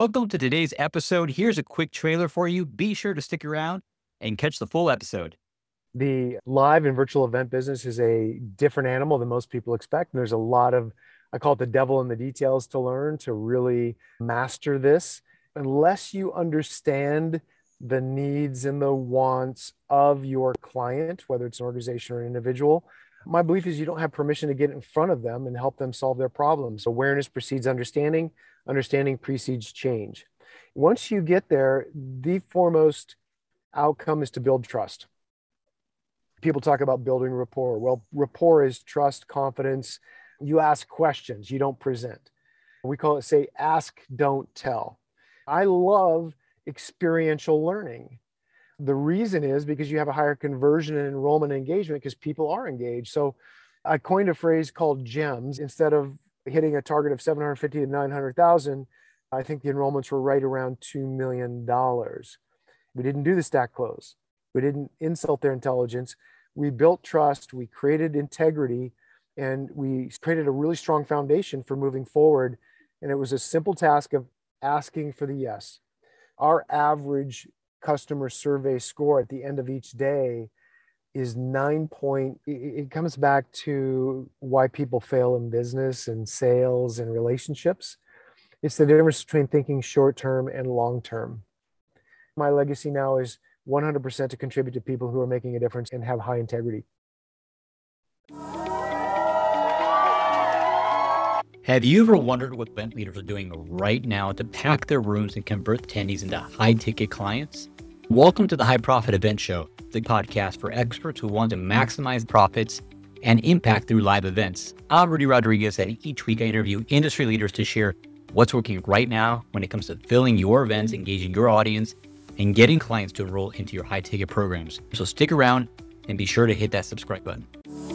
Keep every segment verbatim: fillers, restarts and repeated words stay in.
Welcome to today's episode. Here's a quick trailer for you. Be sure to stick around and catch the full episode. The live and virtual event business is a different animal than most people expect. And there's a lot of, I call it the devil in the details to learn to really master this. Unless you understand the needs and the wants of your client, whether it's an organization or an individual, my belief is you don't have permission to get in front of them and help them solve their problems. Awareness precedes understanding. Understanding precedes change. Once you get there, the foremost outcome is to build trust. People talk about building rapport. Well, rapport is trust, confidence. You ask questions, you don't present. We call it, say, ask, don't tell. I love experiential learning. The reason is because you have a higher conversion and enrollment and engagement because people are engaged. So I coined a phrase called GEMS. Instead of hitting a target of seven hundred fifty to nine hundred thousand, I think the enrollments were right around two million dollars. We didn't do the stack close. We didn't insult their intelligence. We built trust, we created integrity, and we created a really strong foundation for moving forward. And it was a simple task of asking for the yes. Our average customer survey score at the end of each day is nine point. It comes back to why people fail in business and sales and relationships. It's the difference between thinking short-term and long-term. My legacy now is one hundred percent to contribute to people who are making a difference and have high integrity. Have you ever wondered what event leaders are doing right now to pack their rooms and convert attendees into high-ticket clients? Welcome to the High Profit Event Show, the podcast for experts who want to maximize profits and impact through live events. I'm Rudy Rodriguez, and each week I interview industry leaders to share what's working right now when it comes to filling your events, engaging your audience, and getting clients to enroll into your high-ticket programs. So stick around and be sure to hit that subscribe button.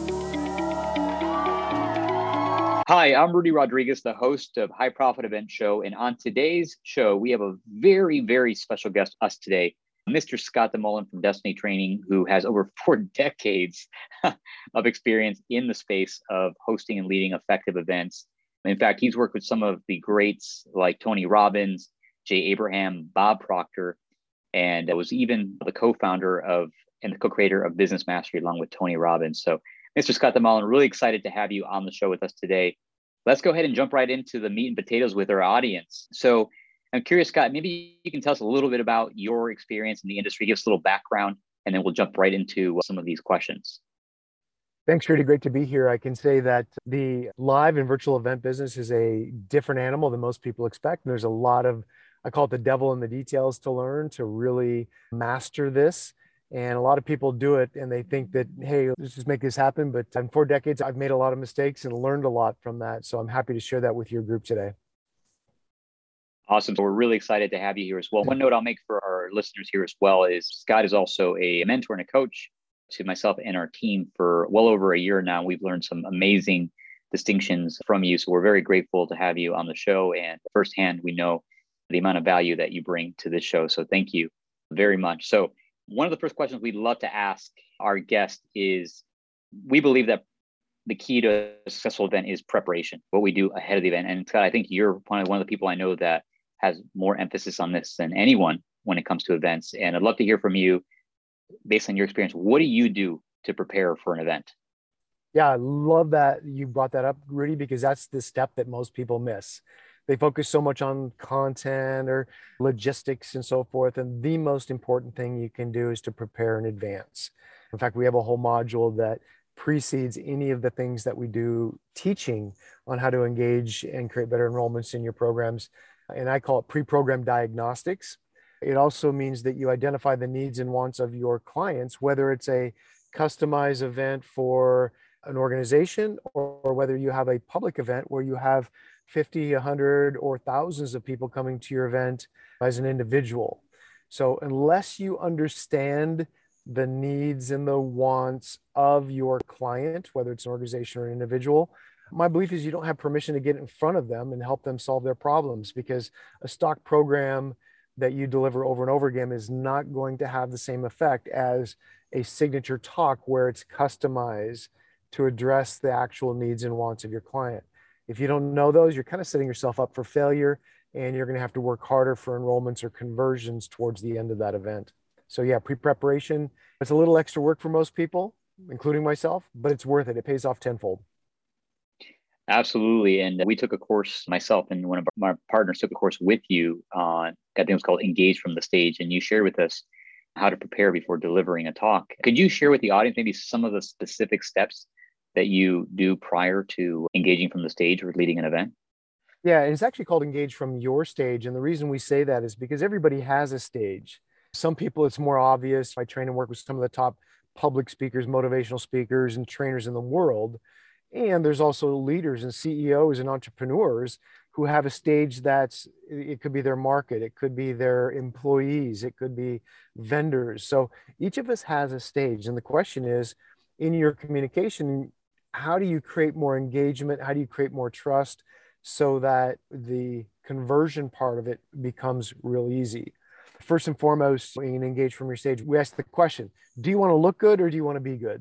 Hi, I'm Rudy Rodriguez, the host of High Profit Event Show. And on today's show, we have a very, very special guest with us today, Mister Scott DeMullen from Destiny Training, who has over four decades of experience in the space of hosting and leading effective events. In fact, he's worked with some of the greats like Tony Robbins, Jay Abraham, Bob Proctor, and was even the co-founder of and the co-creator of Business Mastery along with Tony Robbins. So Mister Scott DeMullen, really excited to have you on the show with us today. Let's go ahead and jump right into the meat and potatoes with our audience. So I'm curious, Scott, maybe you can tell us a little bit about your experience in the industry, give us a little background, and then we'll jump right into some of these questions. Thanks, Rudy. Great to be here. I can say that the live and virtual event business is a different animal than most people expect. And there's a lot of, I call it the devil in the details to learn to really master this. And a lot of people do it and they think that, hey, let's just make this happen. But in four decades, I've made a lot of mistakes and learned a lot from that. So I'm happy to share that with your group today. Awesome. So we're really excited to have you here as well. One note I'll make for our listeners here as well is Scott is also a mentor and a coach to myself and our team for well over a year now. We've learned some amazing distinctions from you. So we're very grateful to have you on the show. And firsthand, we know the amount of value that you bring to this show. So thank you very much. So one of the first questions we'd love to ask our guest is, we believe that the key to a successful event is preparation, what we do ahead of the event. And Scott, I think you're one of, one of the people I know that has more emphasis on this than anyone when it comes to events. And I'd love to hear from you, based on your experience, what do you do to prepare for an event? Yeah, I love that you brought that up, Rudy, because that's the step that most people miss. They focus so much on content or logistics and so forth. And the most important thing you can do is to prepare in advance. In fact, we have a whole module that precedes any of the things that we do teaching on how to engage and create better enrollments in your programs. And I call it pre-program diagnostics. It also means that you identify the needs and wants of your clients, whether it's a customized event for an organization or, or whether you have a public event where you have fifty, one hundred, or thousands of people coming to your event as an individual. So unless you understand the needs and the wants of your client, whether it's an organization or an individual, my belief is you don't have permission to get in front of them and help them solve their problems, because a stock program that you deliver over and over again is not going to have the same effect as a signature talk where it's customized to address the actual needs and wants of your client. If you don't know those, you're kind of setting yourself up for failure and you're going to have to work harder for enrollments or conversions towards the end of that event. So yeah, pre-preparation, it's a little extra work for most people, including myself, but it's worth it. It pays off tenfold. Absolutely. And we took a course, myself and one of my partners took a course with you on, I think it was called Engage from the Stage. And you shared with us how to prepare before delivering a talk. Could you share with the audience maybe some of the specific steps that you do prior to engaging from the stage or leading an event? Yeah, and it's actually called Engage from Your Stage. And the reason we say that is because everybody has a stage. Some people, it's more obvious. I train and work with some of the top public speakers, motivational speakers, and trainers in the world. And there's also leaders and C E Os and entrepreneurs who have a stage that's, it could be their market, it could be their employees, it could be vendors. So each of us has a stage. And the question is, in your communication, how do you create more engagement? How do you create more trust so that the conversion part of it becomes real easy? First and foremost, when you engage from your stage, we ask the question, do you want to look good or do you want to be good?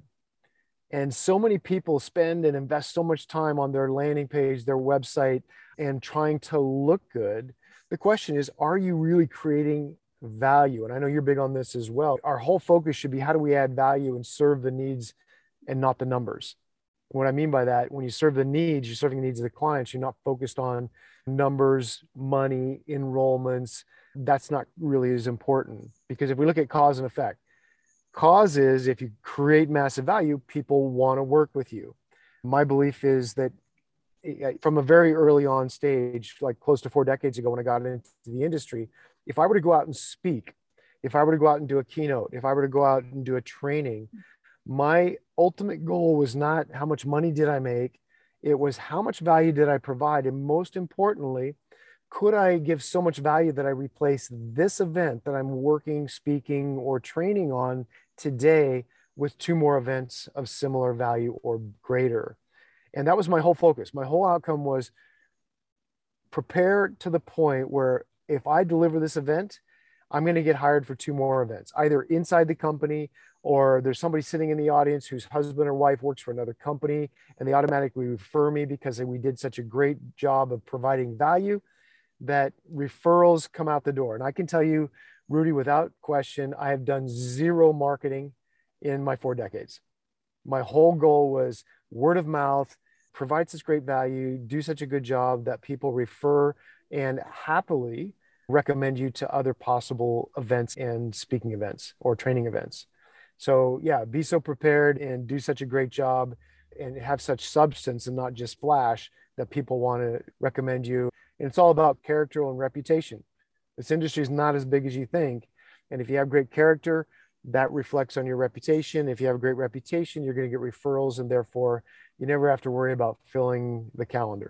And so many people spend and invest so much time on their landing page, their website, and trying to look good. The question is, are you really creating value? And I know you're big on this as well. Our whole focus should be, how do we add value and serve the needs and not the numbers? What I mean by that, when you serve the needs, you're serving the needs of the clients. You're not focused on numbers, money, enrollments. That's not really as important, because if we look at cause and effect, cause is, if you create massive value, people want to work with you. My belief is that from a very early on stage, like close to four decades ago when I got into the industry, if I were to go out and speak, if I were to go out and do a keynote, if I were to go out and do a training, my ultimate goal was not how much money did I make, it was how much value did I provide? And most importantly, could I give so much value that I replace this event that I'm working, speaking, or training on today with two more events of similar value or greater? And that was my whole focus. My whole outcome was prepare to the point where if I deliver this event, I'm going to get hired for two more events, either inside the company, or there's somebody sitting in the audience whose husband or wife works for another company and they automatically refer me because we did such a great job of providing value that referrals come out the door. And I can tell you, Rudy, without question, I have done zero marketing in my four decades. My whole goal was word of mouth, provide such great value, do such a good job that people refer and happily recommend you to other possible events and speaking events or training events. So yeah, be so prepared and do such a great job and have such substance and not just flash that people want to recommend you. And it's all about character and reputation. This industry is not as big as you think. And if you have great character, that reflects on your reputation. If you have a great reputation, you're going to get referrals, and therefore you never have to worry about filling the calendar.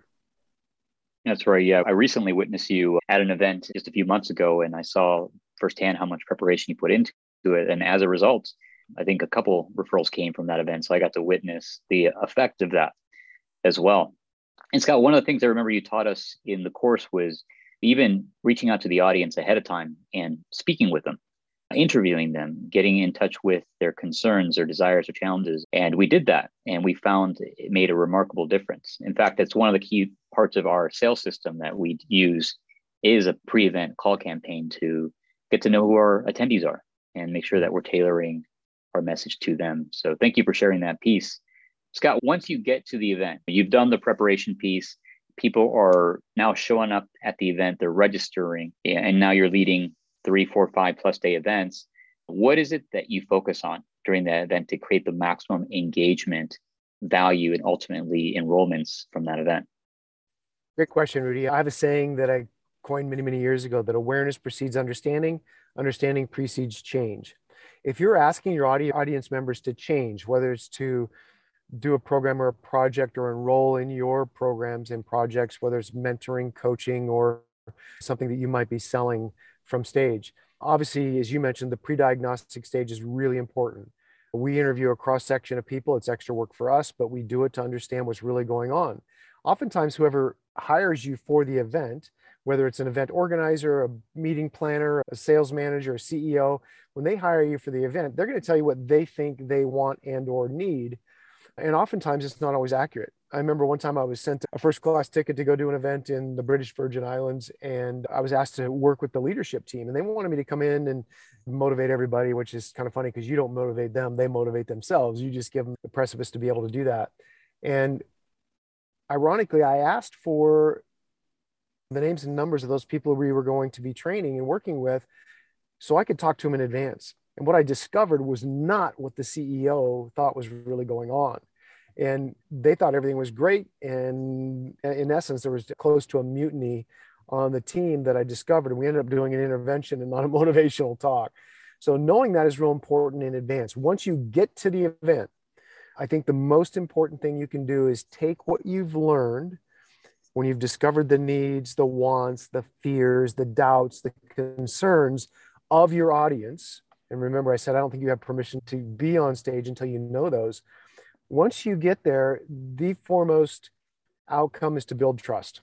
That's right. Yeah. I recently witnessed you at an event just a few months ago, and I saw firsthand how much preparation you put into it. And as a result, I think a couple referrals came from that event. So I got to witness the effect of that as well. And Scott, one of the things I remember you taught us in the course was even reaching out to the audience ahead of time and speaking with them, interviewing them, getting in touch with their concerns, their desires, or challenges. And we did that, and we found it made a remarkable difference. In fact, that's one of the key parts of our sales system that we use is a pre-event call campaign to get to know who our attendees are and make sure that we're tailoring our message to them. So thank you for sharing that piece. Scott, once you get to the event, you've done the preparation piece, people are now showing up at the event, they're registering, and now you're leading three, four, five plus day events. What is it that you focus on during that event to create the maximum engagement, value, and ultimately enrollments from that event? Great question, Rudy. I have a saying that I coined many, many years ago, that awareness precedes understanding, understanding precedes change. If you're asking your audience members to change, whether it's to do a program or a project or enroll in your programs and projects, whether it's mentoring, coaching, or something that you might be selling from stage. Obviously, as you mentioned, the pre-diagnostic stage is really important. We interview a cross-section of people. It's extra work for us, but we do it to understand what's really going on. Oftentimes, whoever hires you for the event, whether it's an event organizer, a meeting planner, a sales manager, a C E O, when they hire you for the event, they're going to tell you what they think they want and or need. And oftentimes it's not always accurate. I remember one time I was sent a first class ticket to go do an event in the British Virgin Islands, and I was asked to work with the leadership team, and they wanted me to come in and motivate everybody, which is kind of funny because you don't motivate them, they motivate themselves. You just give them the precipice to be able to do that. And ironically, I asked for the names and numbers of those people we were going to be training and working with so I could talk to them in advance. And what I discovered was not what the C E O thought was really going on. And they thought everything was great. And in essence, there was close to a mutiny on the team that I discovered. And we ended up doing an intervention and not a motivational talk. So knowing that is real important in advance. Once you get to the event, I think the most important thing you can do is take what you've learned when you've discovered the needs, the wants, the fears, the doubts, the concerns of your audience. And remember, I said, I don't think you have permission to be on stage until you know those. Once you get there, the foremost outcome is to build trust.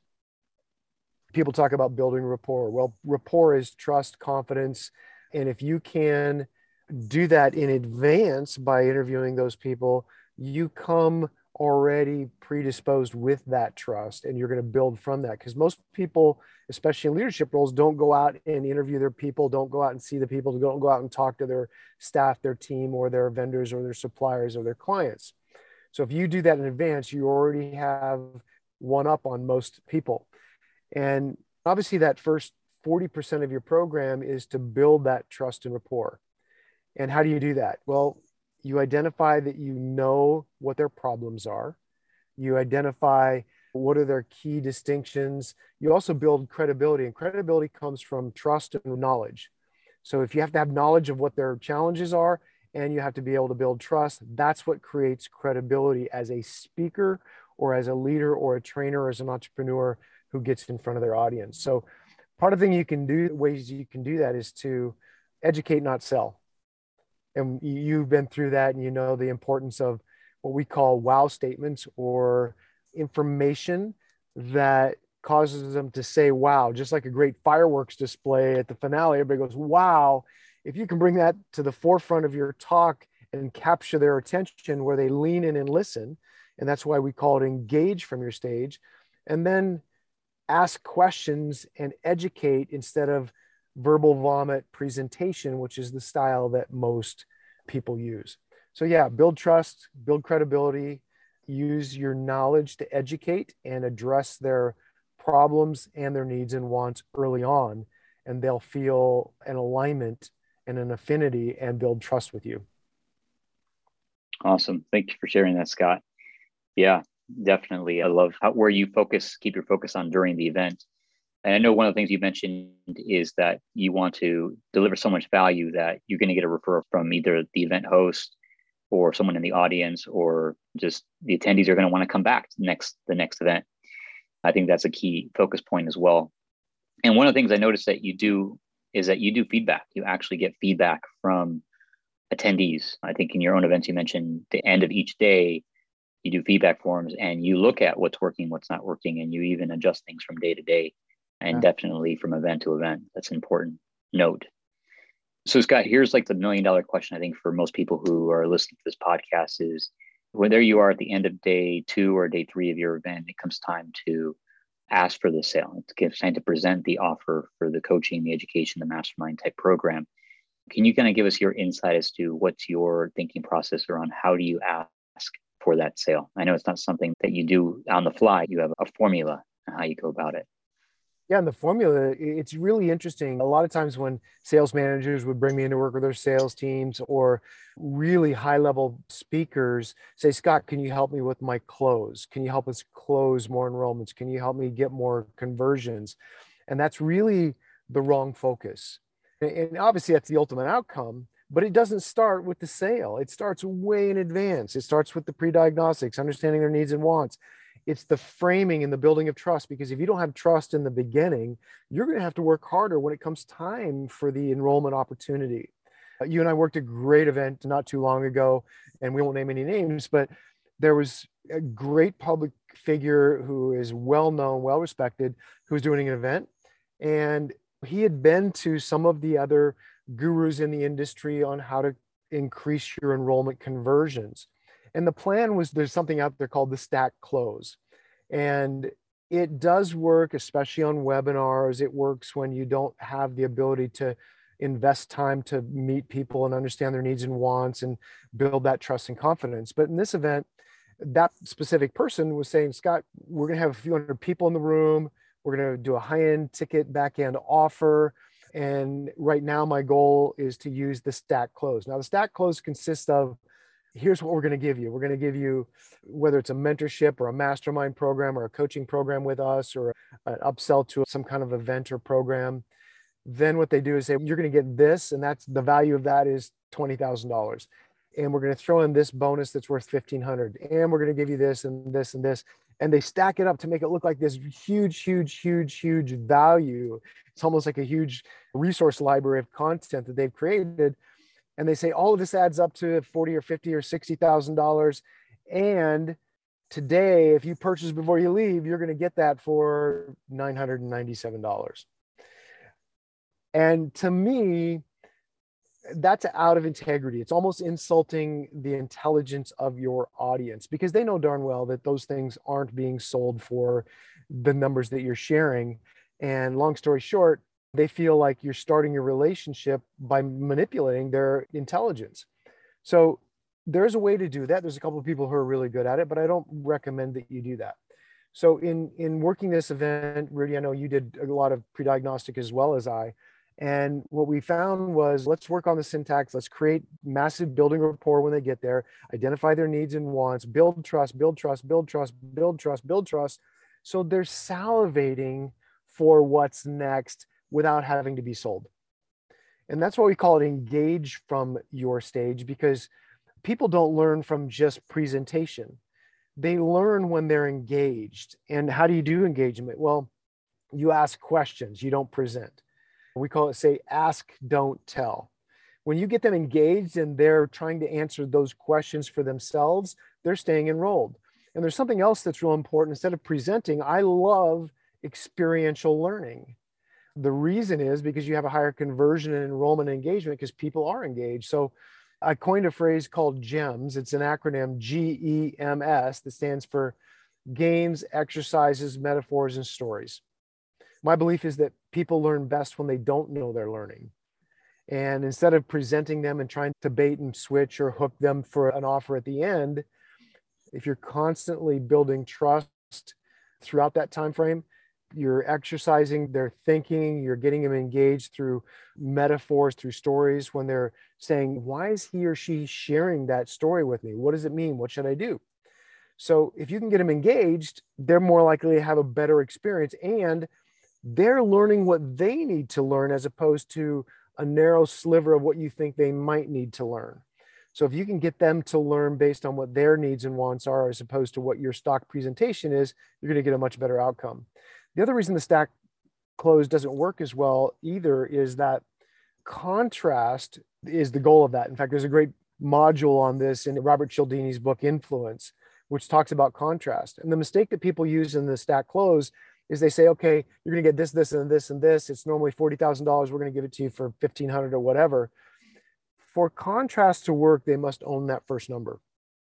People talk about building rapport. Well, rapport is trust, confidence. And if you can do that in advance by interviewing those people, you come already predisposed with that trust, and you're going to build from that. Because most people, especially in leadership roles, don't go out and interview their people, don't go out and see the people, don't go out and talk to their staff, their team, or their vendors, or their suppliers, or their clients. So if you do that in advance, you already have one up on most people. And obviously that first forty percent of your program is to build that trust and rapport. And how do you do that? Well, you identify that you know what their problems are. You identify what are their key distinctions. You also build credibility, and credibility comes from trust and knowledge. So if you have to have knowledge of what their challenges are, and you have to be able to build trust, that's what creates credibility as a speaker or as a leader or a trainer or as an entrepreneur who gets in front of their audience. So part of the thing you can do, ways you can do that is to educate, not sell. And you've been through that, and you know the importance of what we call wow statements, or information that causes them to say wow, just like a great fireworks display at the finale. Everybody goes, wow. If you can bring that to the forefront of your talk and capture their attention where they lean in and listen, and that's why we call it engage from your stage, and then ask questions and educate instead of verbal vomit presentation, which is the style that most people use. So yeah, build trust, build credibility, use your knowledge to educate and address their problems and their needs and wants early on, and they'll feel an alignment and an affinity and build trust with you. Awesome. Thank you for sharing that, Scott. Yeah, definitely. I love how, where you focus, keep your focus on during the event. And I know one of the things you mentioned is that you want to deliver so much value that you're going to get a referral from either the event host or someone in the audience, or just the attendees are going to want to come back to the next, the next event. I think that's a key focus point as well. And one of the things I noticed that you do is that you do feedback. You actually get feedback from attendees. I think in your own events, you mentioned the end of each day, you do feedback forums and you look at what's working, what's not working, and you even adjust things from day to day, and yeah. definitely from event to event. That's an important note. So Scott, here's like the million dollar question, I think, for most people who are listening to this podcast is, whether you are at the end of day two or day three of your event, it comes time to ask for the sale. It's time to present the offer for the coaching, the education, the mastermind type program. Can you kind of give us your insight as to what's your thinking process around how do you ask for that sale? I know it's not something that you do on the fly. You have a formula on how you go about it. Yeah, and the formula, it's really interesting. A lot of times when sales managers would bring me in to work with their sales teams, or really high-level speakers say, Scott, can you help me with my close? Can you help us close more enrollments? Can you help me get more conversions? And that's really the wrong focus. And obviously that's the ultimate outcome, but it doesn't start with the sale. It starts way in advance. It starts with the pre-diagnostics, understanding their needs and wants. It's the framing and the building of trust, because if you don't have trust in the beginning, you're going to have to work harder when it comes time for the enrollment opportunity. Uh, you and I worked a great event not too long ago, and we won't name any names, but there was a great public figure who is well-known, well-respected, who was doing an event. And he had been to some of the other gurus in the industry on how to increase your enrollment conversions. And the plan was, there's something out there called the Stack Close. And it does work, especially on webinars. It works when you don't have the ability to invest time to meet people and understand their needs and wants and build that trust and confidence. But in this event, that specific person was saying, Scott, we're going to have a few hundred people in the room. We're going to do a high-end ticket back-end offer. And right now, my goal is to use the Stack Close. Now, the Stack Close consists of, here's what we're going to give you. We're going to give you, whether it's a mentorship or a mastermind program or a coaching program with us or an upsell to some kind of event or program. Then what they do is say, you're going to get this, and that's the value of that is twenty thousand dollars. And we're going to throw in this bonus that's worth fifteen hundred dollars. And we're going to give you this and this and this. And they stack it up to make it look like this huge, huge, huge, huge value. It's almost like a huge resource library of content that they've created. And they say all of this adds up to forty or fifty or sixty thousand dollars. And today, if you purchase before you leave, you're going to get that for nine hundred ninety-seven dollars. And to me, that's out of integrity. It's almost insulting the intelligence of your audience, because they know darn well that those things aren't being sold for the numbers that you're sharing. And long story short, they feel like you're starting your relationship by manipulating their intelligence. So there's a way to do that. There's a couple of people who are really good at it, but I don't recommend that you do that. So in, in working this event, Rudy, I know you did a lot of pre-diagnostic as well as I. And what we found was, let's work on the syntax. Let's create massive building rapport when they get there, identify their needs and wants, build trust, build trust, build trust, build trust, build trust. So they're salivating for what's next without having to be sold. And that's why we call it engage from your stage, because people don't learn from just presentation. They learn when they're engaged. And how do you do engagement? Well, you ask questions, you don't present. We call it, say, ask, don't tell. When you get them engaged and they're trying to answer those questions for themselves, they're staying enrolled. And there's something else that's real important. Instead of presenting, I love experiential learning. The reason is because you have a higher conversion and enrollment and engagement because people are engaged. So I coined a phrase called GEMS. It's an acronym, G E M S, that stands for games, exercises, metaphors, and stories. My belief is that people learn best when they don't know they're learning. And instead of presenting them and trying to bait and switch or hook them for an offer at the end, if you're constantly building trust throughout that time frame, you're exercising their thinking, you're getting them engaged through metaphors, through stories, when they're saying, why is he or she sharing that story with me? What does it mean? What should I do? So if you can get them engaged, they're more likely to have a better experience, and they're learning what they need to learn as opposed to a narrow sliver of what you think they might need to learn. So if you can get them to learn based on what their needs and wants are, as opposed to what your stock presentation is, you're going to get a much better outcome. The other reason the Stack Close doesn't work as well either is that contrast is the goal of that. In fact, there's a great module on this in Robert Cialdini's book, Influence, which talks about contrast. And the mistake that people use in the Stack Close is they say, okay, you're going to get this, this, and this, and this. It's normally forty thousand dollars. We're going to give it to you for fifteen hundred dollars or whatever. For contrast to work, they must own that first number.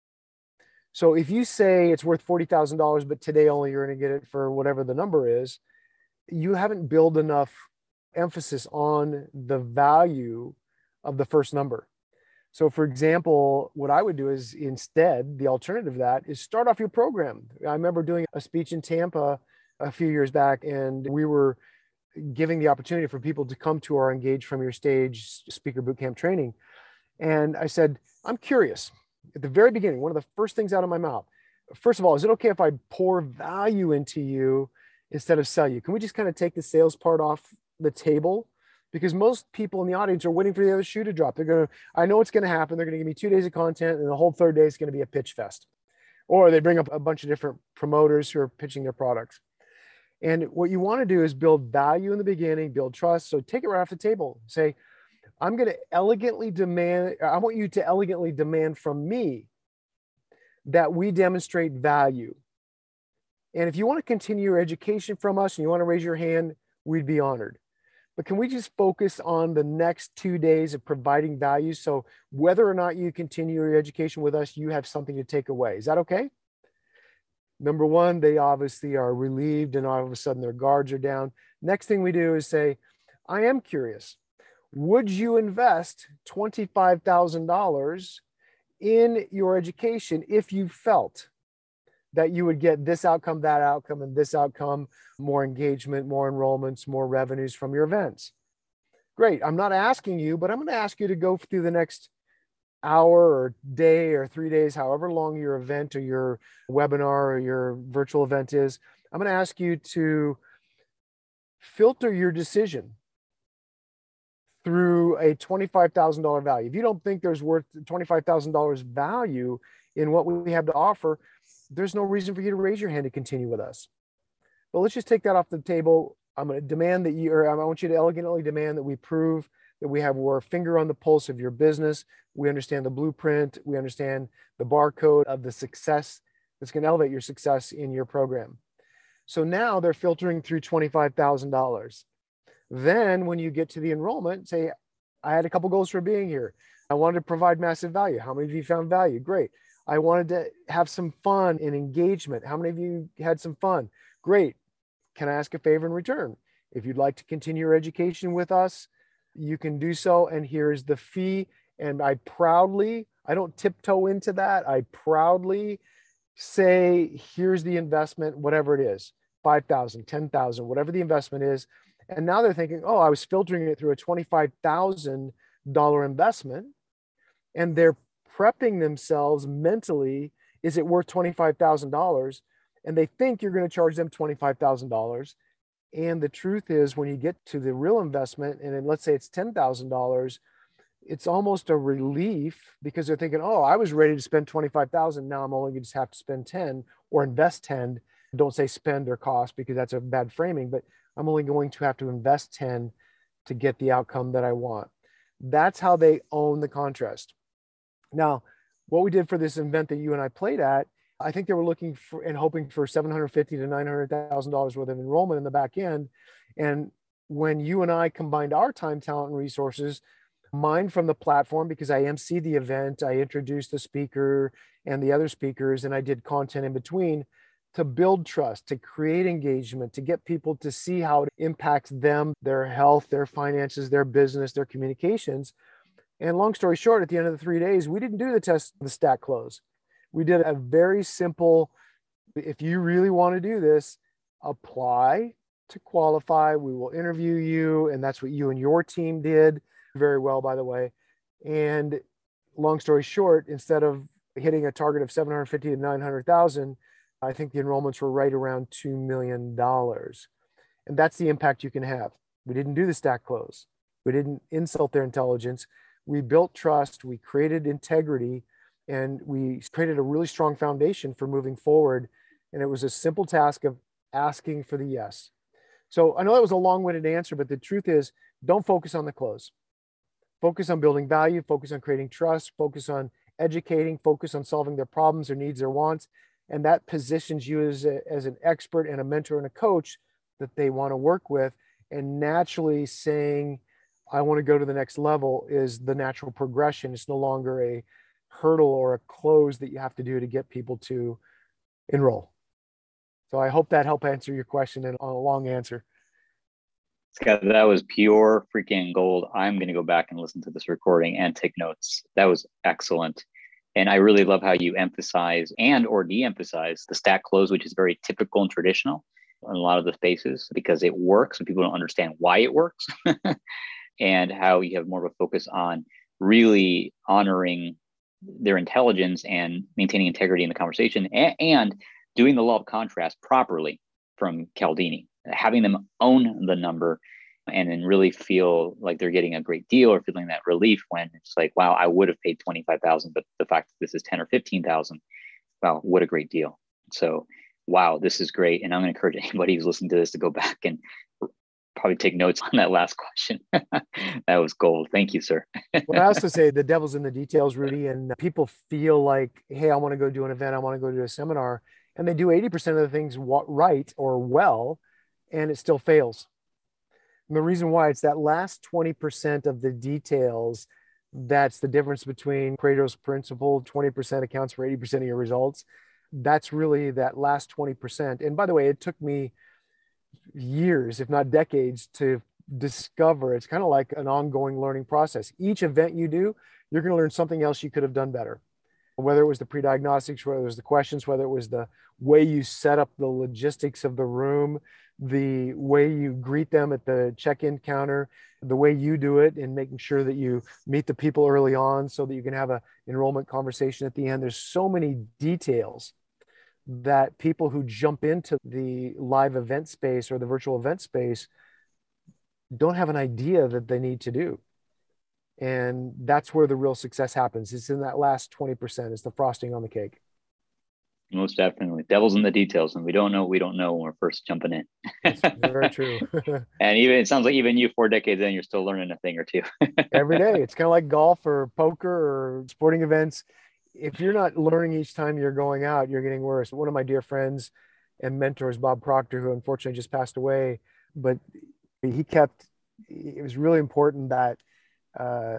So if you say it's worth forty thousand dollars, but today only you're going to get it for whatever the number is, you haven't built enough emphasis on the value of the first number. So for example, what I would do is instead, the alternative to that is start off your program. I remember doing a speech in Tampa a few years back, and we were giving the opportunity for people to come to our Engage from Your Stage speaker bootcamp training. And I said, I'm curious. At the very beginning, one of the first things out of my mouth, first of all, is it okay if I pour value into you instead of sell you? Can we just kind of take the sales part off the table? Because most people in the audience are waiting for the other shoe to drop. They're going to, I know what's going to happen. They're going to give me two days of content, and the whole third day is going to be a pitch fest. Or they bring up a bunch of different promoters who are pitching their products. And what you want to do is build value in the beginning, build trust. So take it right off the table. Say, I'm going to elegantly demand, I want you to elegantly demand from me that we demonstrate value. And if you want to continue your education from us and you want to raise your hand, we'd be honored. but can we just focus on the next two days of providing value? So whether or not you continue your education with us, you have something to take away. Is that okay? Number one, they obviously are relieved and all of a sudden their guards are down. Next thing we do is say, I am curious. Would you invest twenty-five thousand dollars in your education if you felt that you would get this outcome, that outcome, and this outcome, more engagement, more enrollments, more revenues from your events? Great. I'm not asking you, but I'm going to ask you to go through the next hour or day or three days, however long your event or your webinar or your virtual event is. I'm going to ask you to filter your decision through a twenty-five thousand dollars value. If you don't think there's worth twenty-five thousand dollars value in what we have to offer, there's no reason for you to raise your hand to continue with us. But let's just take that off the table. I'm going to demand that you, or I want you to elegantly demand that we prove that we have our finger on the pulse of your business. We understand the blueprint. We understand the barcode of the success that's going to elevate your success in your program. So now they're filtering through twenty-five thousand dollars. Then when you get to the enrollment, say, I had a couple goals for being here. I wanted to provide massive value. How many of you found value? Great. I wanted to have some fun and engagement. How many of you had some fun? Great. Can I ask a favor in return? If you'd like to continue your education with us, you can do so. And here's the fee. And I proudly, I don't tiptoe into that. I proudly say, here's the investment, whatever it is, five thousand, ten thousand, whatever the investment is. And now they're thinking, oh, I was filtering it through a twenty-five thousand dollars investment. And they're prepping themselves mentally. Is it worth twenty-five thousand dollars? And they think you're going to charge them twenty-five thousand dollars. And the truth is, when you get to the real investment, and then let's say it's ten thousand dollars, it's almost a relief because they're thinking, oh, I was ready to spend twenty-five thousand dollars. Now I'm only going to just have to spend ten or invest ten. Don't say spend or cost because that's a bad framing, but I'm only going to have to invest ten to get the outcome that I want. That's how they own the contrast. Now, what we did for this event that you and I played at, I think they were looking for and hoping for seven hundred fifty thousand to nine hundred thousand dollars worth of enrollment in the back end. And when you and I combined our time, talent, and resources, mine from the platform, because I emceed the event, I introduced the speaker and the other speakers, and I did content in between to build trust, to create engagement, to get people to see how it impacts them, their health, their finances, their business, their communications. And long story short, at the end of the three days, we didn't do the test, the stack close. We did a very simple, if you really want to do this, apply to qualify. We will interview you. And that's what you and your team did very well, by the way. And long story short, instead of hitting a target of seven hundred fifty to nine hundred thousand, I think the enrollments were right around two million dollars. And that's the impact you can have. We didn't do the stack close. We didn't insult their intelligence. We built trust. We created integrity. And we created a really strong foundation for moving forward. And it was a simple task of asking for the yes. So I know that was a long-winded answer, but the truth is, don't focus on the close. Focus on building value, focus on creating trust, focus on educating, focus on solving their problems, their needs, their wants. And that positions you as, a, as an expert and a mentor and a coach that they want to work with. And naturally saying, I want to go to the next level is the natural progression. It's no longer a hurdle or a close that you have to do to get people to enroll. So I hope that helped answer your question in a long answer. Scott, that was pure freaking gold. I'm going to go back and listen to this recording and take notes. That was excellent. And I really love how you emphasize and or de-emphasize the stack close, which is very typical and traditional in a lot of the spaces because it works and people don't understand why it works and how you have more of a focus on really honoring their intelligence and maintaining integrity in the conversation and, and doing the law of contrast properly from Cialdini, having them own the number and then really feel like they're getting a great deal or feeling that relief when it's like, wow, I would have paid twenty-five thousand, but the fact that this is ten or fifteen thousand, wow, what a great deal. So, wow, this is great. And I'm going to encourage anybody who's listening to this to go back and probably take notes on that last question. That was gold. Thank you, sir. Well, I also say the devil's in the details, Rudy, and people feel like, hey, I want to go do an event. I want to go do a seminar. And they do eighty percent of the things right or well, and it still fails. And the reason why, it's that last twenty percent of the details that's the difference between Pareto's principle. twenty percent accounts for eighty percent of your results. That's really that last twenty percent. And by the way, it took me years, if not decades, to discover. It's kind of like an ongoing learning process. Each event you do, you're going to learn something else you could have done better. Whether it was the pre-diagnostics, whether it was the questions, whether it was the way you set up the logistics of the room, the way you greet them at the check-in counter, the way you do it, and making sure that you meet the people early on so that you can have a enrollment conversation at the end. There's so many details that people who jump into the live event space or the virtual event space don't have an idea that they need to do. And that's where the real success happens. It's in that last twenty percent. It's the frosting on the cake. Most definitely. Devil's in the details, and we don't know what we don't know when we're first jumping in. That's very true. And even it sounds like even you four decades in, you're still learning a thing or two. Every day. It's kind of like golf or poker or sporting events. If you're not learning each time you're going out, you're getting worse. One of my dear friends and mentors, Bob Proctor, who unfortunately just passed away, but he kept, it was really important that uh,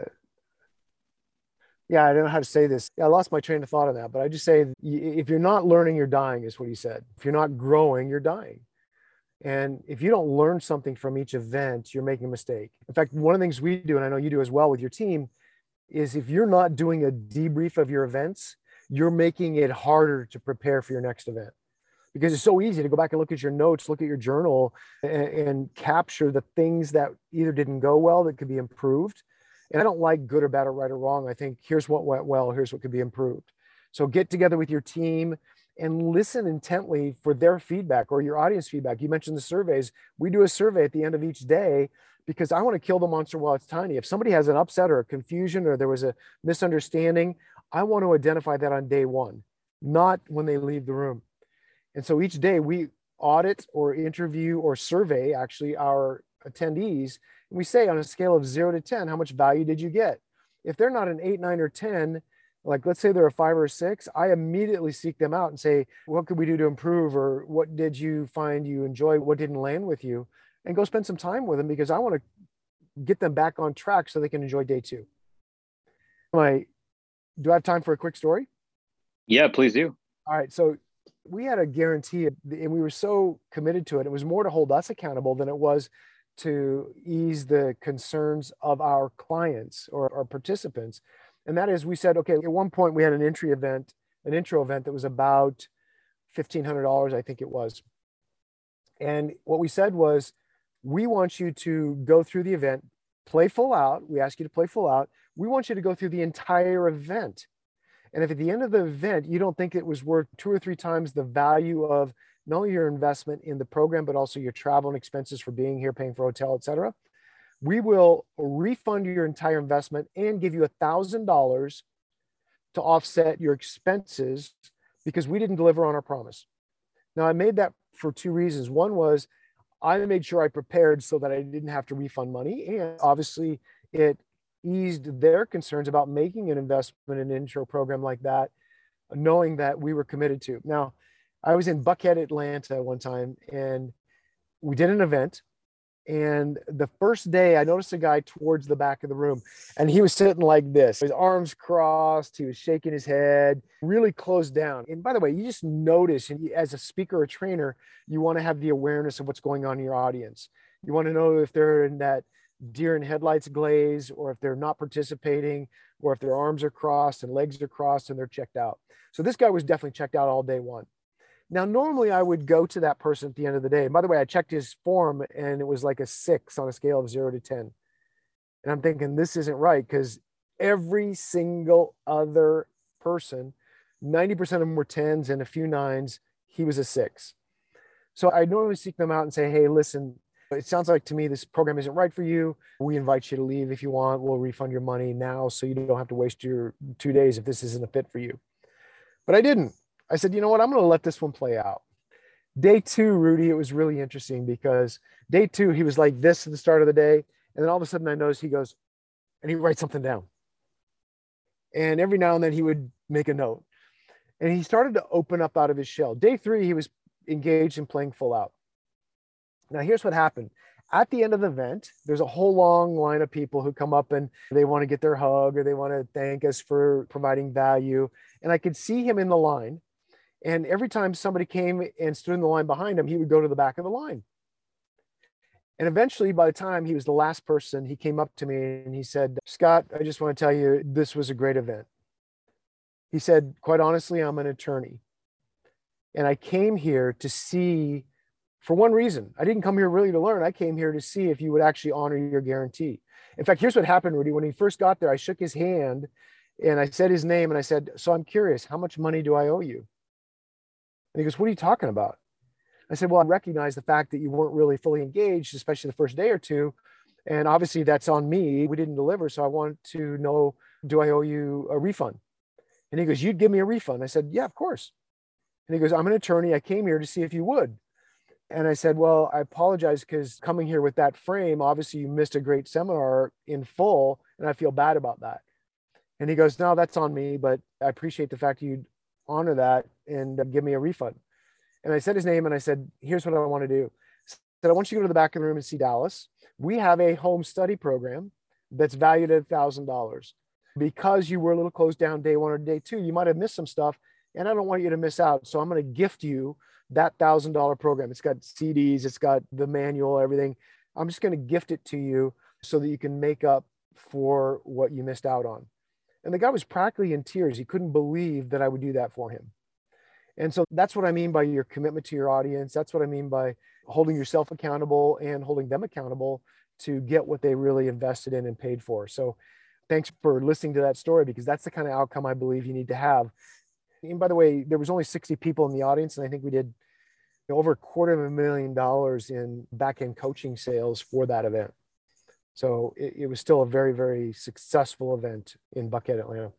yeah, I don't know how to say this. I lost my train of thought on that, but I just say, if you're not learning, you're dying, is what he said. If you're not growing, you're dying. And if you don't learn something from each event, you're making a mistake. In fact, one of the things we do, and I know you do as well with your team, is if you're not doing a debrief of your events, you're making it harder to prepare for your next event. Because it's so easy to go back and look at your notes, look at your journal, and, and capture the things that either didn't go well that could be improved. And I don't like good or bad or right or wrong. I think here's what went well, here's what could be improved. So get together with your team and listen intently for their feedback or your audience feedback. You mentioned the surveys. We do a survey at the end of each day because I want to kill the monster while it's tiny. If somebody has an upset or a confusion or there was a misunderstanding, I want to identify that on day one, not when they leave the room. And so each day we audit or interview or survey actually our attendees. And we say on a scale of zero to ten, how much value did you get? If they're not an eight, nine, or ten, like let's say they're a five or a six, I immediately seek them out and say, what could we do to improve? Or what did you find you enjoy? What didn't land with you? And go spend some time with them because I want to get them back on track so they can enjoy day two. My, do I have time for a quick story? Yeah, please do. All right. So we had a guarantee and we were so committed to it. It was more to hold us accountable than it was to ease the concerns of our clients or our participants. And that is, we said, okay, at one point we had an entry event, an intro event that was about fifteen hundred dollars, I think it was. And what we said was, we want you to go through the event, play full out. We ask you to play full out. We want you to go through the entire event. And if at the end of the event, you don't think it was worth two or three times the value of not only your investment in the program, but also your travel and expenses for being here, paying for hotel, et cetera, we will refund your entire investment and give you one thousand dollars to offset your expenses because we didn't deliver on our promise. Now, I made that for two reasons. One was I made sure I prepared so that I didn't have to refund money. And obviously, it eased their concerns about making an investment in an intro program like that, knowing that we were committed to. Now, I was in Buckhead, Atlanta one time, and we did an event. And the first day I noticed a guy towards the back of the room and he was sitting like this, his arms crossed, he was shaking his head, really closed down. And by the way, you just notice, and as a speaker or trainer, you want to have the awareness of what's going on in your audience. You want to know if they're in that deer in headlights glaze, or if they're not participating, or if their arms are crossed and legs are crossed and they're checked out. So this guy was definitely checked out all day one. Now, normally I would go to that person at the end of the day. And by the way, I checked his form and it was like a six on a scale of zero to ten. And I'm thinking, this isn't right, because every single other person, ninety percent of them were tens and a few nines. He was a six. So I normally seek them out and say, hey, listen, it sounds like to me this program isn't right for you. We invite you to leave if you want. We'll refund your money now so you don't have to waste your two days if this isn't a fit for you. But I didn't. I said, you know what, I'm going to let this one play out. Day two, Rudy, it was really interesting because day two, he was like this at the start of the day. And then all of a sudden I noticed he goes, and he writes something down. And every now and then he would make a note. And he started to open up out of his shell. Day three, he was engaged in playing full out. Now here's what happened. At the end of the event, there's a whole long line of people who come up and they want to get their hug or they want to thank us for providing value. And I could see him in the line. And every time somebody came and stood in the line behind him, he would go to the back of the line. And eventually, by the time he was the last person, he came up to me and he said, "Scott, I just want to tell you, this was a great event." He said, "Quite honestly, I'm an attorney. And I came here to see, for one reason, I didn't come here really to learn. I came here to see if you would actually honor your guarantee." In fact, here's what happened, Rudy. When he first got there, I shook his hand and I said his name and I said, "So I'm curious, how much money do I owe you?" And he goes, "What are you talking about?" I said, "Well, I recognize the fact that you weren't really fully engaged, especially the first day or two. And obviously that's on me. We didn't deliver. So I want to know, do I owe you a refund?" And he goes, "You'd give me a refund?" I said, "Yeah, of course." And he goes, "I'm an attorney. I came here to see if you would." And I said, "Well, I apologize because coming here with that frame, obviously you missed a great seminar in full, and I feel bad about that." And he goes, "No, that's on me, but I appreciate the fact you'd honor that and uh, give me a refund." And I said his name and I said, "Here's what I want to do." I said, "I want you to go to the back of the room and see Dallas. We have a home study program that's valued at one thousand dollars. Because you were a little closed down day one or day two, you might have missed some stuff, and I don't want you to miss out. So I'm going to gift you that one thousand dollars program. It's got C Ds, it's got the manual, everything. I'm just going to gift it to you so that you can make up for what you missed out on." And the guy was practically in tears. He couldn't believe that I would do that for him. And so that's what I mean by your commitment to your audience. That's what I mean by holding yourself accountable and holding them accountable to get what they really invested in and paid for. So thanks for listening to that story, because that's the kind of outcome I believe you need to have. And by the way, there was only sixty people in the audience, and I think we did over a quarter of a million dollars in back-end coaching sales for that event. So it, it was still a very, very successful event in Buckhead, Atlanta.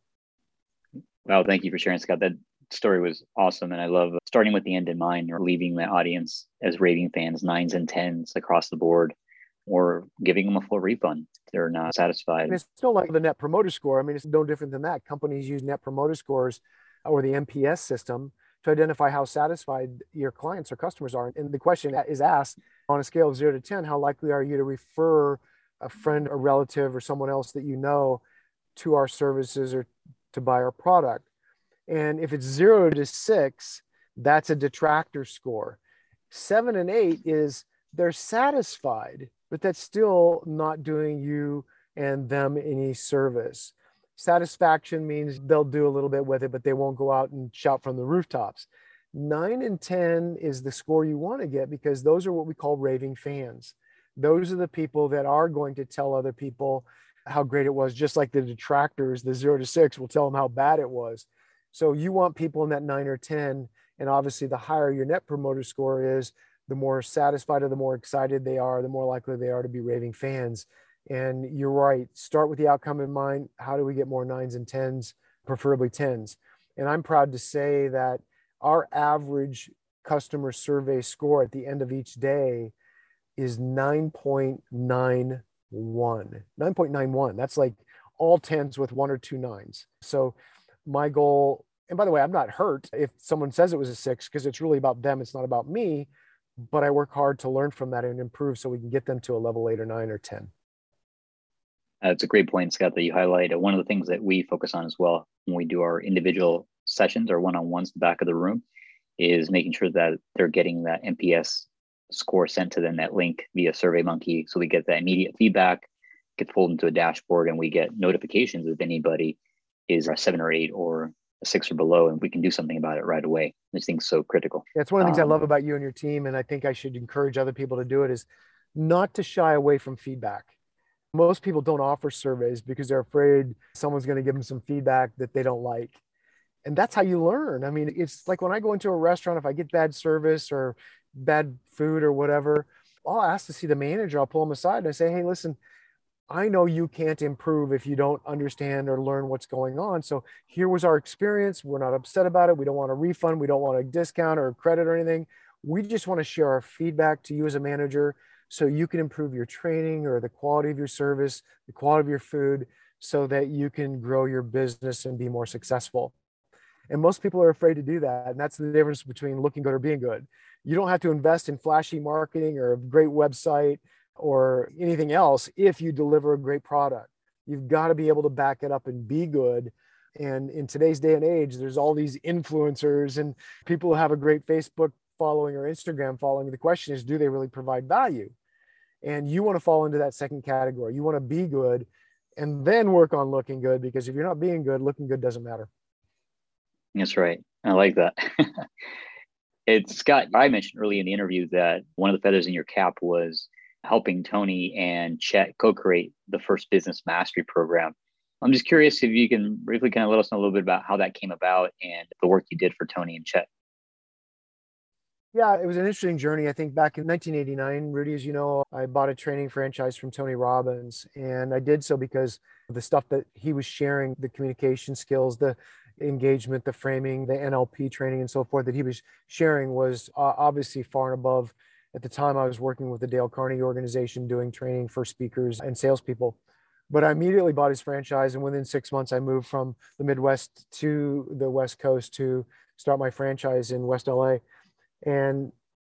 Well, thank you for sharing, Scott. That story was awesome. And I love starting with the end in mind, or leaving the audience as raving fans, nines and tens across the board, or giving them a full refund if they're not satisfied. And it's still like the Net Promoter Score. I mean, it's no different than that. Companies use Net Promoter Scores or the N P S system to identify how satisfied your clients or customers are. And the question is asked on a scale of zero to ten, how likely are you to refer a friend or relative or someone else that you know to our services or to buy our product? And if it's zero to six, that's a detractor score. Seven and eight is they're satisfied, but that's still not doing you and them any service. Satisfaction means they'll do a little bit with it, but they won't go out and shout from the rooftops. Nine and ten is the score you want to get, because those are what we call raving fans. Those are the people that are going to tell other people how great it was, just like the detractors, the zero to six will tell them how bad it was. So you want people in that nine or ten, and obviously the higher your Net Promoter Score is, the more satisfied or the more excited they are, the more likely they are to be raving fans. And you're right, start with the outcome in mind. How do we get more nines and tens, preferably tens? And I'm proud to say that our average customer survey score at the end of each day is nine point nine one. nine point nine one. That's like all tens with one or two nines. So my goal, and by the way, I'm not hurt if someone says it was a six, because it's really about them. It's not about me, but I work hard to learn from that and improve so we can get them to a level eight or nine or ten. That's a great point, Scott, that you highlight. One of the things that we focus on as well when we do our individual sessions or one-on-ones in the back of the room is making sure that they're getting that N P S score sent to them, that link via SurveyMonkey. So we get that immediate feedback, gets pulled into a dashboard, and we get notifications if anybody is a seven or eight or a six or below, and we can do something about it right away. This thing's so critical. That's one of the things um, I love about you and your team, and I think I should encourage other people to do it, is not to shy away from feedback. Most people don't offer surveys because they're afraid someone's going to give them some feedback that they don't like. And that's how you learn. I mean, it's like when I go into a restaurant, if I get bad service or bad food or whatever, I'll ask to see the manager. I'll pull them aside and I say, "Hey, listen, I know you can't improve if you don't understand or learn what's going on. So here was our experience. We're not upset about it. We don't want a refund. We don't want a discount or a credit or anything. We just want to share our feedback to you as a manager so you can improve your training or the quality of your service, the quality of your food, so that you can grow your business and be more successful." And most people are afraid to do that. And that's the difference between looking good or being good. You don't have to invest in flashy marketing or a great website or anything else if you deliver a great product. You've got to be able to back it up and be good. And in today's day and age, there's all these influencers and people who have a great Facebook following or Instagram following. The question is, do they really provide value? And you want to fall into that second category. You want to be good and then work on looking good, because if you're not being good, looking good doesn't matter. That's right. I like that. It's Scott, I mentioned early in the interview that one of the feathers in your cap was helping Tony and Chet co-create the first business mastery program. I'm just curious if you can briefly kind of let us know a little bit about how that came about and the work you did for Tony and Chet. Yeah, it was an interesting journey. I think back in nineteen eighty-nine, Rudy, as you know, I bought a training franchise from Tony Robbins. And I did so because of the stuff that he was sharing, the communication skills, the engagement, the framing, the N L P training and so forth that he was sharing was uh, obviously far and above. At the time, I was working with the Dale Carnegie organization doing training for speakers and salespeople. But I immediately bought his franchise. And within six months, I moved from the Midwest to the West Coast to start my franchise in West L A. And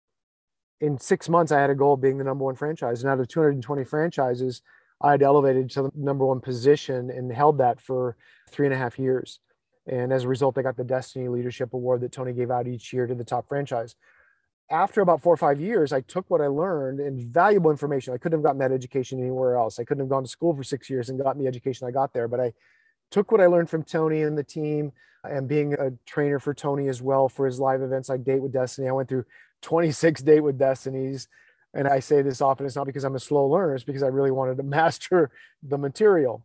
in six months, I had a goal of being the number one franchise. And out of two hundred twenty franchises, I had elevated to the number one position and held that for three and a half years. And as a result, I got the Destiny Leadership Award that Tony gave out each year to the top franchise. After about four or five years, I took what I learned and valuable information. I couldn't have gotten that education anywhere else. I couldn't have gone to school for six years and gotten the education I got there. But I took what I learned from Tony and the team, and being a trainer for Tony as well for his live events like Date with Destiny. I went through twenty-six Date with Destinies. And I say this often, it's not because I'm a slow learner, it's because I really wanted to master the material.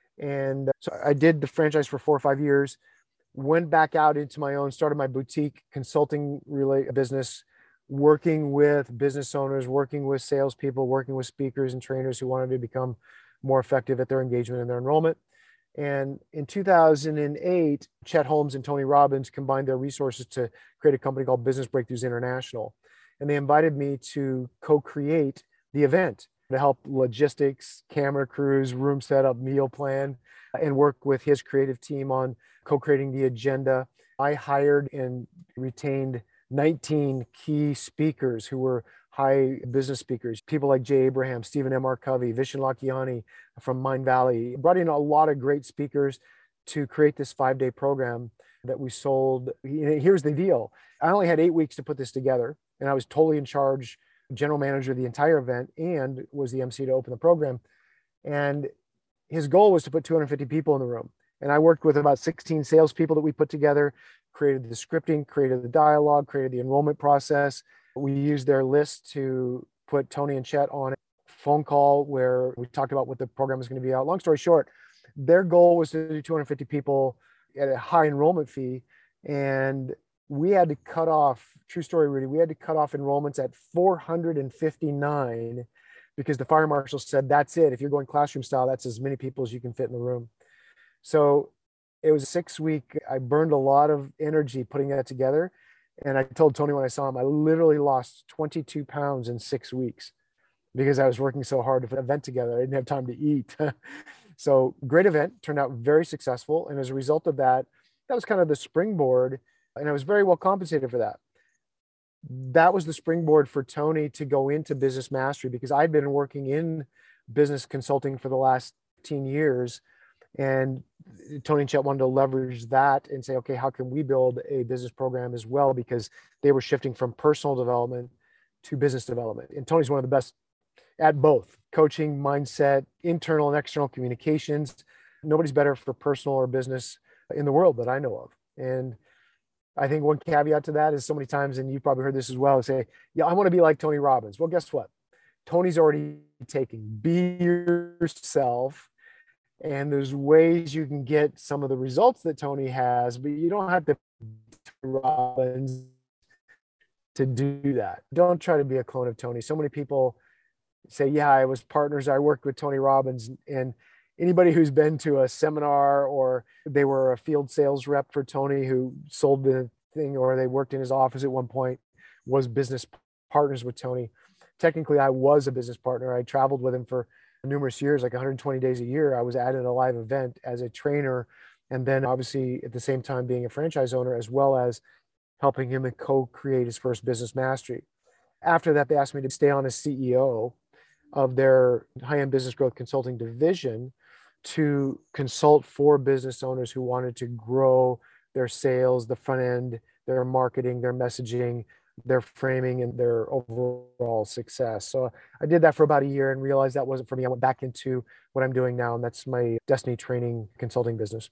And so I did the franchise for four or five years, went back out into my own, started my boutique consulting related business, working with business owners, working with salespeople, working with speakers and trainers who wanted to become more effective at their engagement and their enrollment. And in two thousand eight, Chet Holmes and Tony Robbins combined their resources to create a company called Business Breakthroughs International. And they invited me to co-create the event to help logistics, camera crews, room setup, meal plan, and work with his creative team on co-creating the agenda. I hired and retained nineteen key speakers who were high business speakers, people like Jay Abraham, Stephen M R. Covey, Vishen Lakhiani from Mind Valley. Brought in a lot of great speakers to create this five-day program that we sold. Here's the deal. I only had eight weeks to put this together, and I was totally in charge, general manager of the entire event, and was the M C to open the program. And his goal was to put two hundred fifty people in the room. And I worked with about sixteen salespeople that we put together, created the scripting, created the dialogue, created the enrollment process. We used their list to put Tony and Chet on a phone call where we talked about what the program was going to be out. Long story short, their goal was to do two hundred fifty people at a high enrollment fee. And we had to cut off, true story, Rudy, we had to cut off enrollments at four hundred fifty-nine because the fire marshal said, that's it. If you're going classroom style, that's as many people as you can fit in the room. So it was a six week, I burned a lot of energy putting that together. And I told Tony when I saw him, I literally lost twenty-two pounds in six weeks because I was working so hard to put an event together. I didn't have time to eat. So great event, turned out very successful. And as a result of that, that was kind of the springboard. And I was very well compensated for that. That was the springboard for Tony to go into business mastery because I'd been working in business consulting for the last fifteen years. And Tony and Chet wanted to leverage that and say, okay, how can we build a business program as well? Because they were shifting from personal development to business development. And Tony's one of the best at both coaching, mindset, internal and external communications. Nobody's better for personal or business in the world that I know of. And I think one caveat to that is so many times, and you've probably heard this as well, say, yeah, I want to be like Tony Robbins. Well, guess what? Tony's already taken, be yourself. And there's ways you can get some of the results that Tony has, but you don't have to be Robbins to do that. Don't try to be a clone of Tony. So many people say, yeah, I was partners. I worked with Tony Robbins. And anybody who's been to a seminar or they were a field sales rep for Tony who sold the thing, or they worked in his office at one point, was business partners with Tony. Technically, I was a business partner. I traveled with him for numerous years, like one hundred twenty days a year. I was at a live event as a trainer. And then obviously at the same time being a franchise owner, as well as helping him co-create his first business mastery. After that, they asked me to stay on as C E O. of their high-end business growth consulting division to consult for business owners who wanted to grow their sales, the front end, their marketing, their messaging, their framing, and their overall success. So I did that for about a year and realized that wasn't for me. I went back into what I'm doing now, and that's my Destiny Training consulting business.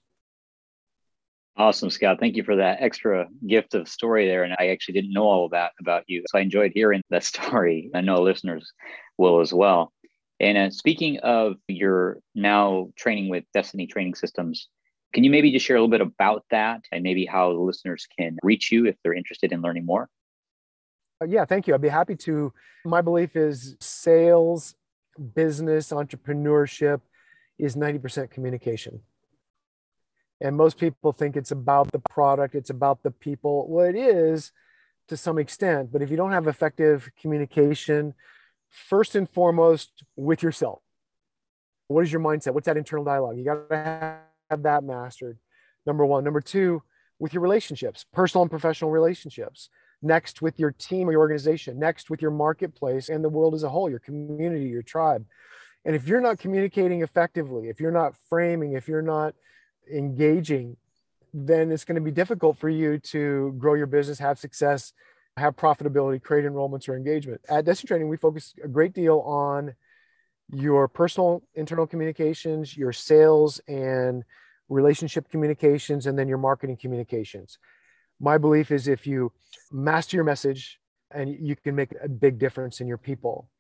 Awesome, Scott. Thank you for that extra gift of story there. And I actually didn't know all of that about you. So I enjoyed hearing that story. I know listeners will as well. And uh, speaking of your now training with Destiny Training Systems, can you maybe just share a little bit about that and maybe how the listeners can reach you if they're interested in learning more? Uh, yeah, thank you. I'd be happy to. My belief is sales, business, entrepreneurship is ninety percent communication. And most people think it's about the product, it's about the people. Well, it is to some extent, but if you don't have effective communication, first and foremost with yourself, what is your mindset? What's that internal dialogue? You got to have that mastered. Number one. Number two, with your relationships, personal and professional relationships. Next, with your team or your organization. Next, with your marketplace and the world as a whole, your community, your tribe. And if you're not communicating effectively, if you're not framing, if you're not engaging, then it's going to be difficult for you to grow your business, have success, have profitability, create enrollments or engagement. At Destiny Training, we focus a great deal on your personal internal communications, your sales and relationship communications, and then your marketing communications. My belief is if you master your message, and you can make a big difference in your people.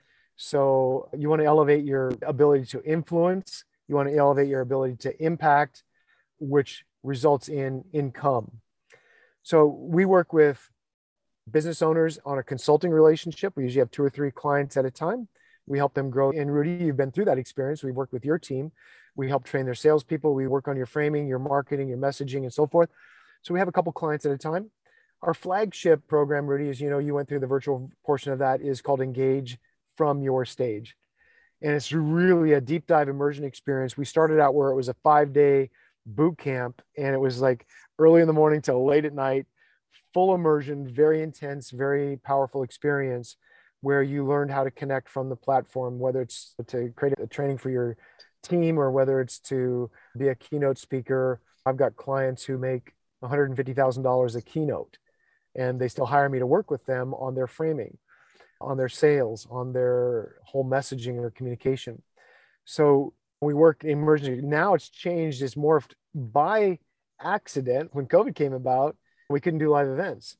So you want to elevate your ability to influence, you want to elevate your ability to impact, which results in income. So we work with business owners on a consulting relationship. We usually have two or three clients at a time. We help them grow. And Rudy, you've been through that experience. We've worked with your team. We help train their salespeople. We work on your framing, your marketing, your messaging, and so forth. So we have a couple clients at a time. Our flagship program, Rudy, as you know, you went through the virtual portion of that, is called Engage from Your Stage. And it's really a deep dive immersion experience. We started out where it was a five day boot camp, and it was like early in the morning till late at night, full immersion, very intense, very powerful experience where you learned how to connect from the platform, whether it's to create a training for your team or whether it's to be a keynote speaker. I've got clients who make one hundred fifty thousand dollars a keynote, and they still hire me to work with them on their framing, on their sales, on their whole messaging or communication. So we work immersion. Now it's changed, it's morphed by accident. When COVID came about, we couldn't do live events.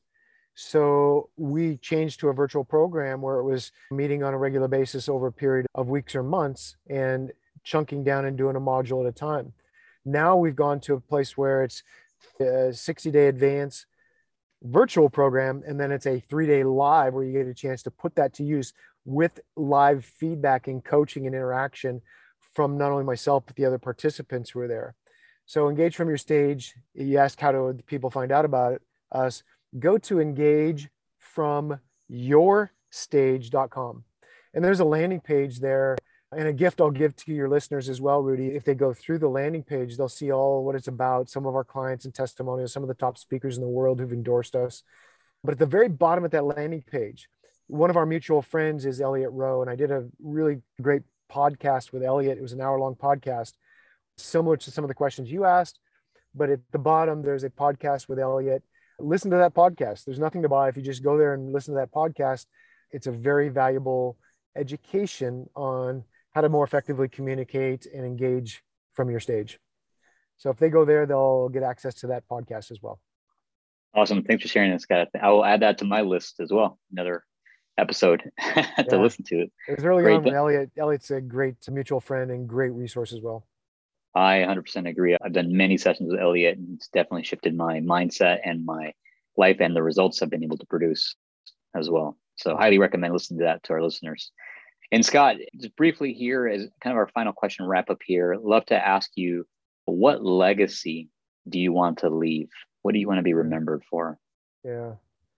So we changed to a virtual program where it was meeting on a regular basis over a period of weeks or months and chunking down and doing a module at a time. Now we've gone to a place where it's a sixty day advance virtual program, and then it's a three day live where you get a chance to put that to use with live feedback and coaching and interaction from not only myself, but the other participants who are there. So Engage from Your Stage. You asked how do people find out about it, us. Go to engage from your stage dot com. And there's a landing page there and a gift I'll give to your listeners as well, Rudy. If they go through the landing page, they'll see all what it's about, some of our clients and testimonials, some of the top speakers in the world who've endorsed us. But at the very bottom of that landing page, one of our mutual friends is Elliot Rowe. And I did a really great podcast with Elliot. It was an hour long podcast, similar to some of the questions you asked. But at the bottom, there's a podcast with Elliot. Listen to that podcast. There's nothing to buy. If you just go there and listen to that podcast, it's a very valuable education on how to more effectively communicate and engage from your stage. So if they go there, they'll get access to that podcast as well. Awesome. Thanks for sharing that, Scott. I will add that to my list as well. Another episode to Yeah. listen to. It was really great. on with Elliot. Elliot's a great mutual friend and great resource as well. I one hundred percent agree. I've done many sessions with Elliot, and it's definitely shifted my mindset and my life and the results I've been able to produce as well. So highly recommend listening to that to our listeners. And Scott, just briefly here as kind of our final question wrap up here, I'd love to ask you, what legacy do you want to leave? What do you want to be remembered for? Yeah.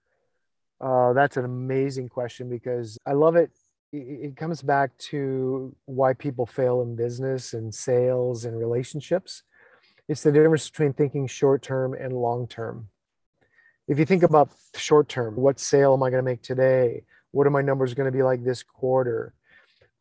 Uh, that's an amazing question because I love it. It comes back to why people fail in business and sales and relationships. It's the difference between thinking short-term and long-term. If you think about short-term, what sale am I going to make today? What are my numbers going to be like this quarter?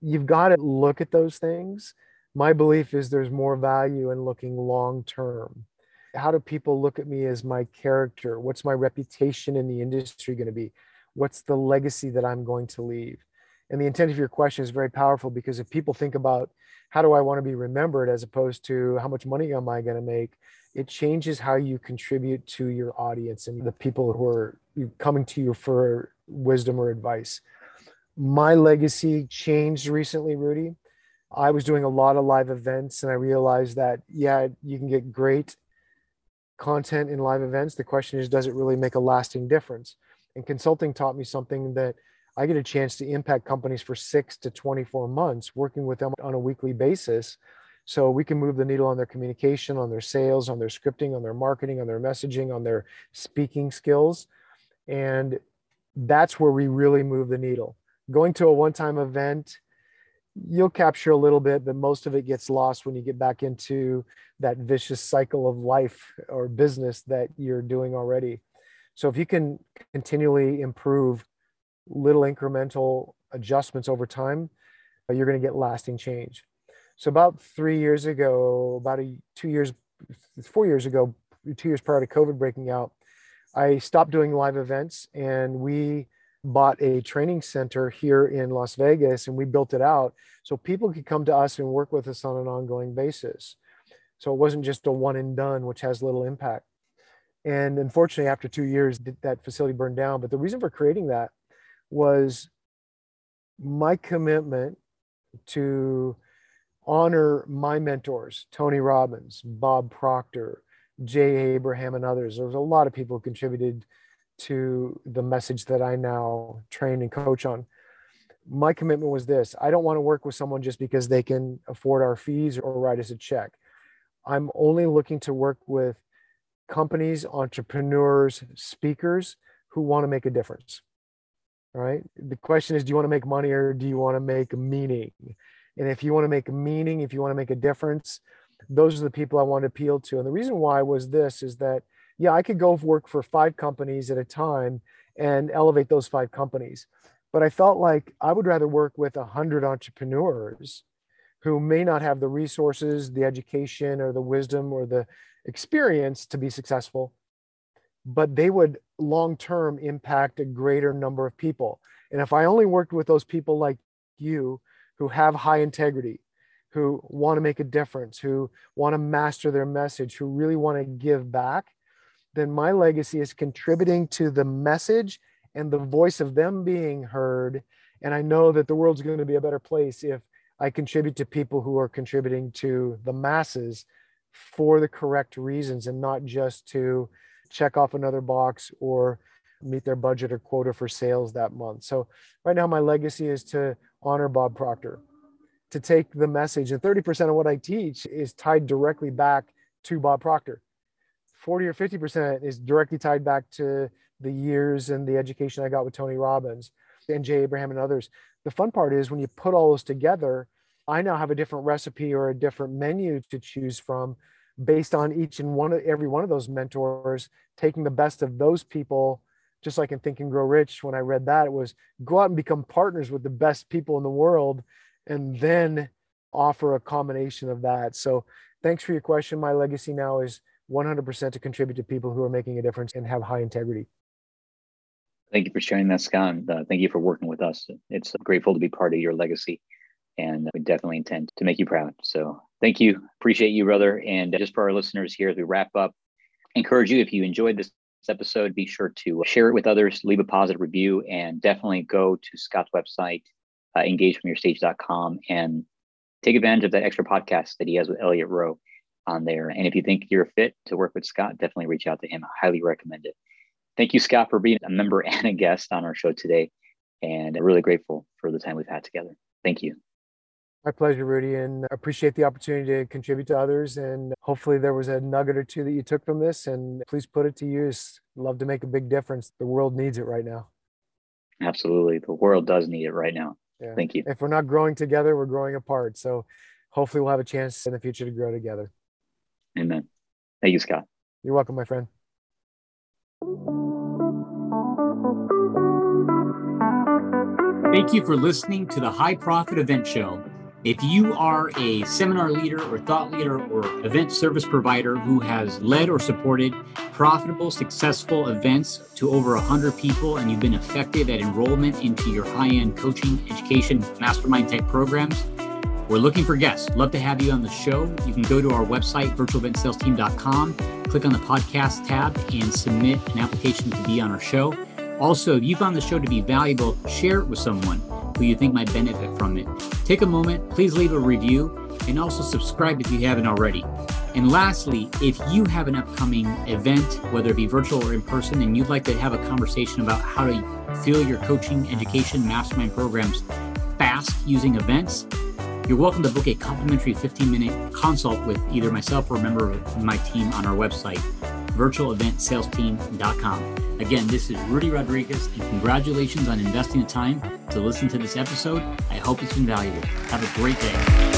you've got to look at those things. My belief is there's more value in looking long term. How do people look at me as my character? What's my reputation in the industry going to be? What's the legacy that I'm going to leave? And the intent of your question is very powerful, because if people think about how do I want to be remembered as opposed to how much money am I going to make, it changes how you contribute to your audience and the people who are coming to you for wisdom or advice. My legacy changed recently, Rudy. I was doing a lot of live events, and I realized that, yeah, you can get great content in live events. The question is, does it really make a lasting difference? And consulting taught me something, that I get a chance to impact companies for six to twenty-four months, working with them on a weekly basis. So we can move the needle on their communication, on their sales, on their scripting, on their marketing, on their messaging, on their speaking skills. And that's where we really move the needle. Going to a one-time event, you'll capture a little bit, but most of it gets lost when you get back into that vicious cycle of life or business that you're doing already. So if you can continually improve little incremental adjustments over time, you're going to get lasting change. So about three years ago, about a two years, four years ago, two years prior to COVID breaking out, I stopped doing live events, and we bought a training center here in Las Vegas, and we built it out so people could come to us and work with us on an ongoing basis. So it wasn't just a one and done, which has little impact. And unfortunately, after two years, that facility burned down. But the reason for creating that was my commitment to honor my mentors, Tony Robbins, Bob Proctor, Jay Abraham, and others. There was a lot of people who contributed to the message that I now train and coach on. My commitment was this: I don't want to work with someone just because they can afford our fees or write us a check. I'm only looking to work with companies, entrepreneurs, speakers who want to make a difference. All right. The question is, do you want to make money or do you want to make meaning? And if you want to make meaning, if you want to make a difference, those are the people I want to appeal to. And the reason why was this is that, yeah, I could go work for five companies at a time and elevate those five companies. But I felt like I would rather work with a hundred entrepreneurs who may not have the resources, the education, or the wisdom, or the experience to be successful, but they would long-term impact a greater number of people. And if I only worked with those people like you, who have high integrity, who want to make a difference, who want to master their message, who really want to give back, then my legacy is contributing to the message and the voice of them being heard. And I know that the world's going to be a better place if I contribute to people who are contributing to the masses for the correct reasons, and not just to check off another box or meet their budget or quota for sales that month. So right now, my legacy is to honor Bob Proctor, to take the message, and thirty percent of what I teach is tied directly back to Bob Proctor. forty or fifty percent is directly tied back to the years and the education I got with Tony Robbins and Jay Abraham and others. The fun part is when you put all those together, I now have a different recipe or a different menu to choose from based on each and one of every one of those mentors, taking the best of those people. Just like in Think and Grow Rich, when I read that, it was go out and become partners with the best people in the world, and then offer a combination of that. So thanks for your question. My legacy now is one hundred percent to contribute to people who are making a difference and have high integrity. Thank you for sharing that, Scott. Uh, thank you for working with us. It's grateful to be part of your legacy, and we definitely intend to make you proud. So thank you. Appreciate you, brother. And just for our listeners here, as we wrap up, encourage you, if you enjoyed this episode, be sure to share it with others, leave a positive review, and definitely go to Scott's website, uh, engage from your stage dot com, and take advantage of that extra podcast that he has with Elliot Rowe on there. And if you think you're a fit to work with Scott, definitely reach out to him. I highly recommend it. Thank you, Scott, for being a member and a guest on our show today. And I'm really grateful for the time we've had together. Thank you. My pleasure, Rudy, and appreciate the opportunity to contribute to others. And hopefully there was a nugget or two that you took from this, and please put it to use. Love to make a big difference. The world needs it right now. Absolutely. The world does need it right now. Yeah. Thank you. If we're not growing together, we're growing apart. So hopefully we'll have a chance in the future to grow together. Amen. Thank you, Scott. You're welcome, my friend. Thank you for listening to the High Profit Event Show. If you are a seminar leader or thought leader or event service provider who has led or supported profitable, successful events to over one hundred people, and you've been effective at enrollment into your high-end coaching, education, mastermind type programs, we're looking for guests. Love to have you on the show. You can go to our website, virtual event sales team dot com, click on the podcast tab, and submit an application to be on our show. Also, if you found the show to be valuable, share it with someone who you think might benefit from it. Take a moment, please leave a review, and also subscribe if you haven't already. And lastly, if you have an upcoming event, whether it be virtual or in person, and you'd like to have a conversation about how to fill your coaching, education, mastermind programs fast using events, you're welcome to book a complimentary fifteen minute consult with either myself or a member of my team on our website, virtual event sales team dot com. Again, this is Rudy Rodriguez, and congratulations on investing the time to listen to this episode. I hope it's been valuable. Have a great day.